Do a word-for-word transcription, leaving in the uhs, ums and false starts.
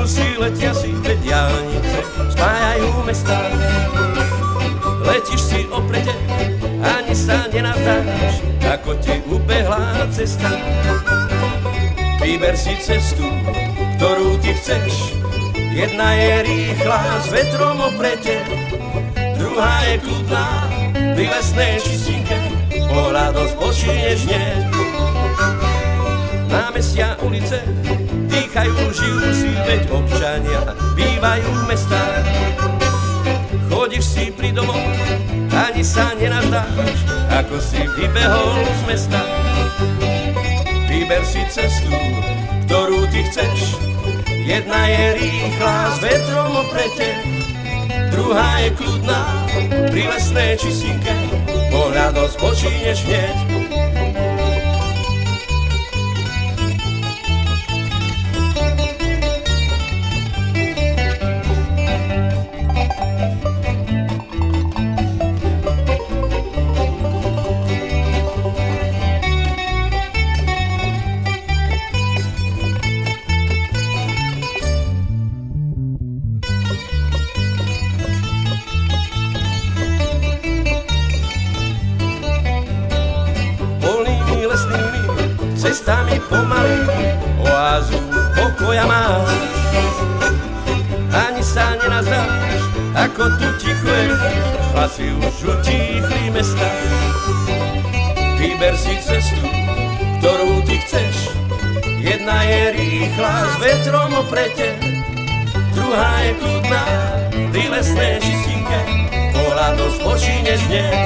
si, letia si, veď diaľnice spájajú mestá. Letíš si oprete, ani sa nenavdáš, ako ti ubehla cesta. Vyber si cestu, ktorú ty chceš, jedna je rýchla s vetrom oprete, druhá je kľudná pri lesnej čistinke, pohľadom spočíneš hneď. Námestia, ulice dýchajú, žijú si, veď občania bývajú v mestách. Chodíš si pri domoch, ani sa nenazdáš, ako si vybehol z mesta. Vyber si cestu, ktorú ty chceš, jedna je rýchla s vetrom oprete, druhá je kľudná pri lesnej čistinke, pohľadom spočíneš hneď. Cestami pomaly oázu pokoja máš. Ani sa nenazdáš, ako tu ticho je, hlasy už utíchli mesta. Vyber si cestu, ktorú ty chceš, jedna je rýchla s vetrom oprete, druhá je kľudná pri lesnej čistinke, pohľadom spočíneš hneď.